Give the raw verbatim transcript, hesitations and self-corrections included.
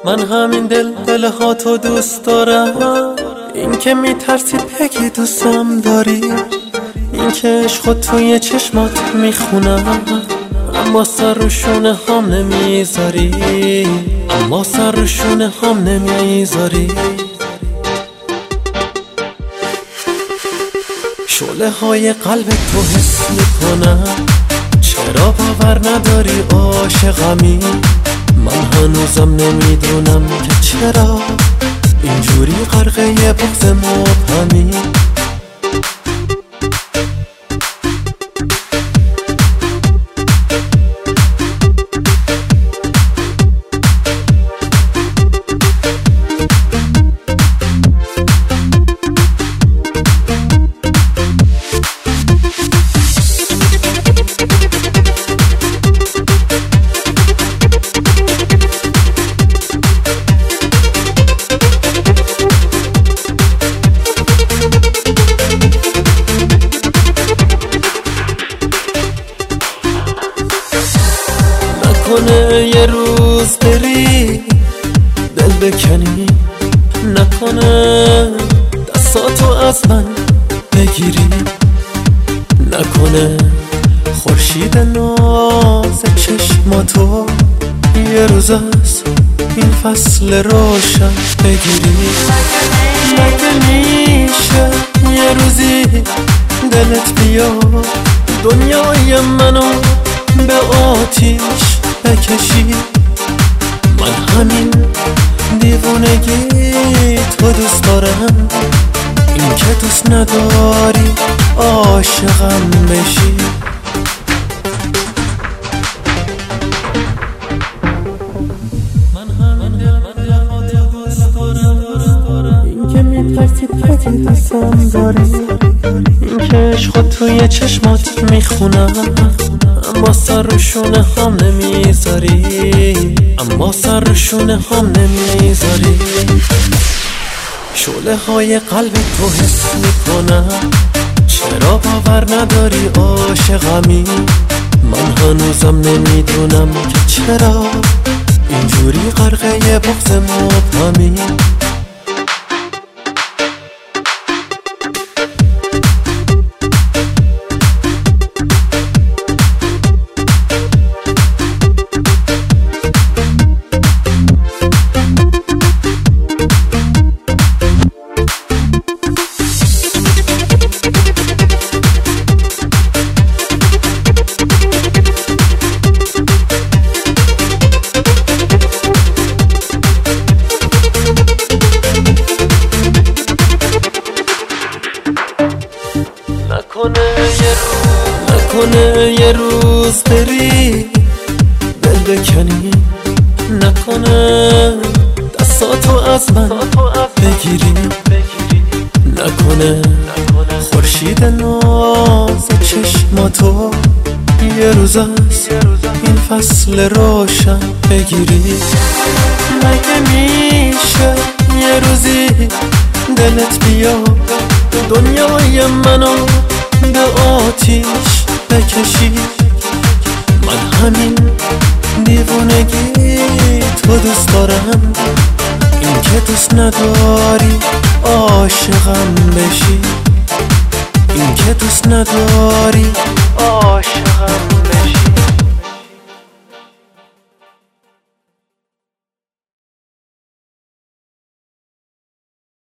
من همین دل دل ها تو دوست دارم، این که میترسی بگی دوستم داری، این که عشق توی چشمات میخونم، اما سر رو شونه هم نمیذاری، اما سر رو شونه هم نمیذاری. شعله های قلب تو حس میکنم، چرا باور نداری عاشقمی؟ من هنوزم نمیدونم که چرا اینجوری غرقه بغض مبهمی. نکنه یه روز بری دل بکنی، نکنه دستاتو از من بگیری، نکنه خورشید ناز چشماتو یه روز از این فصل روشن بگیری. مگه میشه یه روزی دلت بیاد دنیای منو به آتیش بکشی؟ من همین دیوونگی تو دوست دارم، این که دوست نداری عاشقم بشی. من همین دل دوست دارم، این که میترسی بگی دوستم داری، این که عشق توی چشمات میخونم، اما سر رو شونه هم نمیذاری، اما سر رو شونه هم نمیذاری. شعله های قلب تو حس میکنم، چرا باور نداری عاشقمی؟ من هنوزم نمیدونم که چرا اینجوری غرقه بغض مبهمی. نکنه یه روز بری دل بکنی، نکنه دستاتو از من بگیری، نکنه خورشید ناز چشماتو یه روز از این فصل روشن بگیری. مگه میشه یه روزی دلت بیاد دنیای منو به آتیش بکشی؟ من همین دیوونگی تو دوست دارم، این که دوست نداری عاشقم بشی، این که دوست نداری